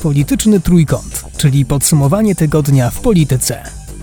Polityczny Trójkąt, czyli podsumowanie tygodnia w polityce.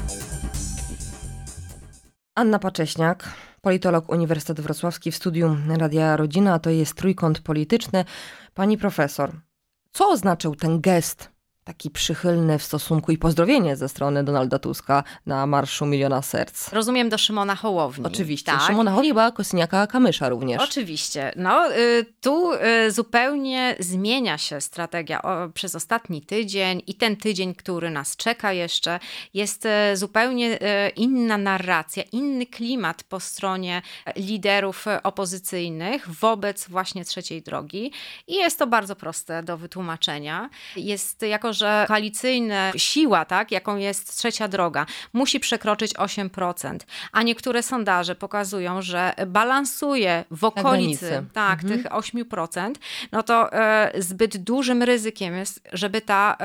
Anna Pacześniak, politolog Uniwersytet Wrocławski w studiu Radia Rodzina, a to jest Trójkąt Polityczny. Pani profesor, co oznaczał ten gest taki przychylny w stosunku i pozdrowienie ze strony Donalda Tuska na Marszu Miliona Serc? Rozumiem, do Szymona Hołowni. Oczywiście. Tak. Szymona Hołowni, Kosiniaka-Kamysza również. Oczywiście. Tu zupełnie zmienia się strategia przez ostatni tydzień i ten tydzień, który nas czeka jeszcze, jest zupełnie inna narracja, inny klimat po stronie liderów opozycyjnych wobec właśnie trzeciej drogi i jest to bardzo proste do wytłumaczenia. Jako że koalicyjna siła, tak, jaką jest trzecia droga, musi przekroczyć 8%, a niektóre sondaże pokazują, że balansuje w okolicy tych 8%, no to zbyt dużym ryzykiem jest, żeby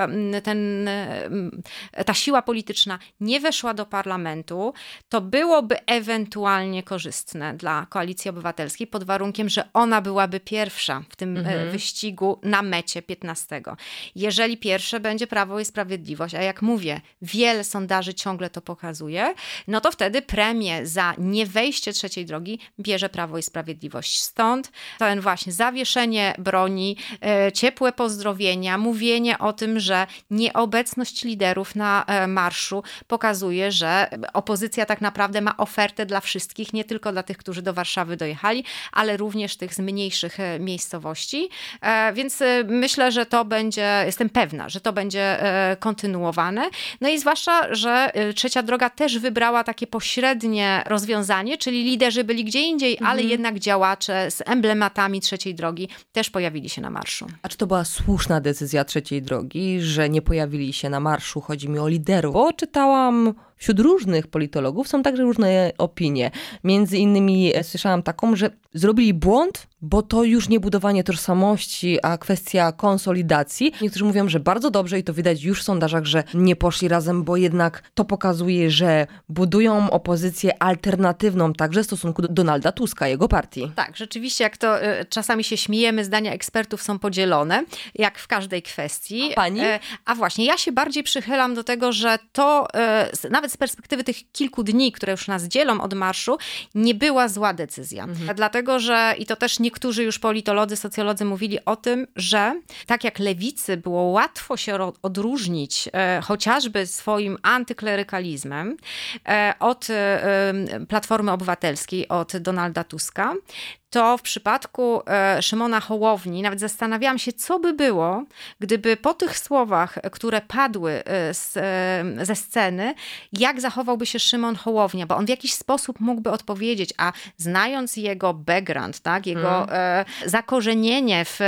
ta siła polityczna nie weszła do parlamentu. To byłoby ewentualnie korzystne dla Koalicji Obywatelskiej pod warunkiem, że ona byłaby pierwsza w tym wyścigu na mecie 15. Jeżeli pierwsze będzie Prawo i Sprawiedliwość, a jak mówię, wiele sondaży ciągle to pokazuje, no to wtedy premię za niewejście trzeciej drogi bierze Prawo i Sprawiedliwość. Stąd ten właśnie zawieszenie broni, ciepłe pozdrowienia, mówienie o tym, że nieobecność liderów na marszu pokazuje, że opozycja tak naprawdę ma ofertę dla wszystkich, nie tylko dla tych, którzy do Warszawy dojechali, ale również tych z mniejszych miejscowości. Więc myślę, że to będzie, jestem pewna, że to będzie kontynuowane. No i zwłaszcza, że trzecia droga też wybrała takie pośrednie rozwiązanie, czyli liderzy byli gdzie indziej, ale jednak działacze z emblematami trzeciej drogi też pojawili się na marszu. A czy to była słuszna decyzja trzeciej drogi, że nie pojawili się na marszu? Chodzi mi o liderów, bo czytałam wśród różnych politologów, są także różne opinie. Między innymi słyszałam taką, że zrobili błąd, bo to już nie budowanie tożsamości, a kwestia konsolidacji. Niektórzy mówią, że bardzo dobrze i to widać już w sondażach, że nie poszli razem, bo jednak to pokazuje, że budują opozycję alternatywną także w stosunku do Donalda Tuska, jego partii. Tak, rzeczywiście, jak to czasami się śmiejemy, zdania ekspertów są podzielone, jak w każdej kwestii. A pani? A właśnie, ja się bardziej przychylam do tego, że to nawet z perspektywy tych kilku dni, które już nas dzielą od marszu, nie była zła decyzja. Dlatego, że i to też niektórzy już politolodzy, socjolodzy mówili o tym, że tak jak lewicy było łatwo się odróżnić chociażby swoim antyklerykalizmem od Platformy Obywatelskiej, od Donalda Tuska, to w przypadku Szymona Hołowni nawet zastanawiałam się, co by było, gdyby po tych słowach, które padły ze sceny, jak zachowałby się Szymon Hołownia, bo on w jakiś sposób mógłby odpowiedzieć, a znając jego background, tak, jego zakorzenienie w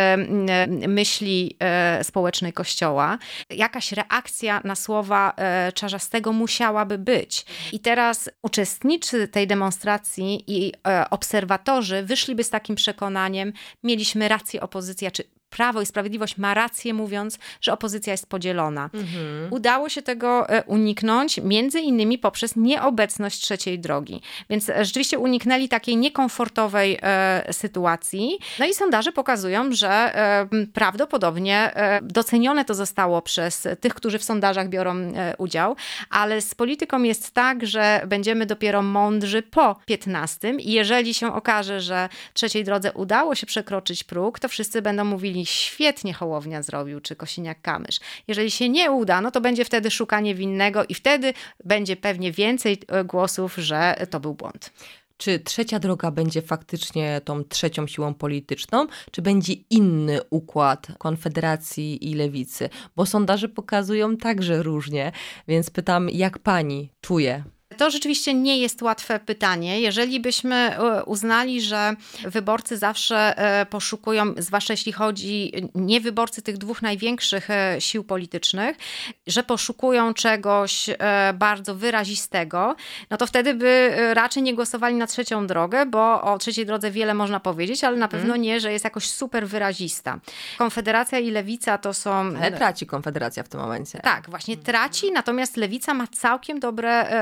myśli społecznej Kościoła, jakaś reakcja na słowa Czarzastego musiałaby być. I teraz uczestnicy tej demonstracji i obserwatorzy wyszliby z takim przekonaniem, mieliśmy rację, opozycja, czy Prawo i Sprawiedliwość ma rację, mówiąc, że opozycja jest podzielona. Udało się tego uniknąć, między innymi poprzez nieobecność trzeciej drogi. Więc rzeczywiście uniknęli takiej niekomfortowej sytuacji. No i sondaże pokazują, że prawdopodobnie docenione to zostało przez tych, którzy w sondażach biorą udział, ale z polityką jest tak, że będziemy dopiero mądrzy po 15. I jeżeli się okaże, że trzeciej drodze udało się przekroczyć próg, to wszyscy będą mówili, świetnie Hołownia zrobił, czy Kosiniak-Kamysz. Jeżeli się nie uda, no to będzie wtedy szukanie winnego i wtedy będzie pewnie więcej głosów, że to był błąd. Czy trzecia droga będzie faktycznie tą trzecią siłą polityczną, czy będzie inny układ Konfederacji i Lewicy? Bo sondaże pokazują także różnie, więc pytam, jak pani czuje? To rzeczywiście nie jest łatwe pytanie. Jeżeli byśmy uznali, że wyborcy zawsze poszukują, zwłaszcza jeśli chodzi nie wyborcy tych dwóch największych sił politycznych, że poszukują czegoś bardzo wyrazistego, no to wtedy by raczej nie głosowali na trzecią drogę, bo o trzeciej drodze wiele można powiedzieć, ale na pewno nie, że jest jakoś super wyrazista. Konfederacja i Lewica to są... Ale traci Konfederacja w tym momencie. Tak, właśnie traci, natomiast Lewica ma całkiem dobre wyniki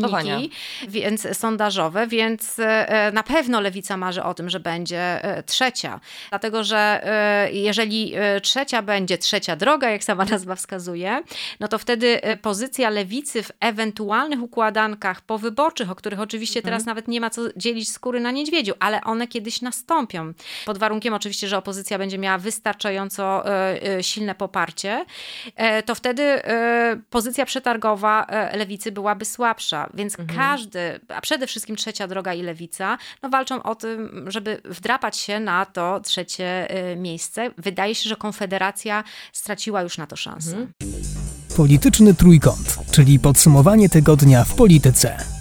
Sondowania. więc sondażowe, więc na pewno Lewica marzy o tym, że będzie trzecia. Dlatego, że jeżeli trzecia będzie trzecia droga, jak sama nazwa wskazuje, no to wtedy pozycja Lewicy w ewentualnych układankach powyborczych, o których oczywiście teraz nawet nie ma co dzielić skóry na niedźwiedziu, ale one kiedyś nastąpią. Pod warunkiem oczywiście, że opozycja będzie miała wystarczająco silne poparcie, to wtedy pozycja przetargowa Lewicy byłaby słabsza. Więc każdy, a przede wszystkim Trzecia Droga i Lewica, no walczą o tym, żeby wdrapać się na to trzecie miejsce. Wydaje się, że Konfederacja straciła już na to szansę. Polityczny trójkąt, czyli podsumowanie tygodnia w polityce.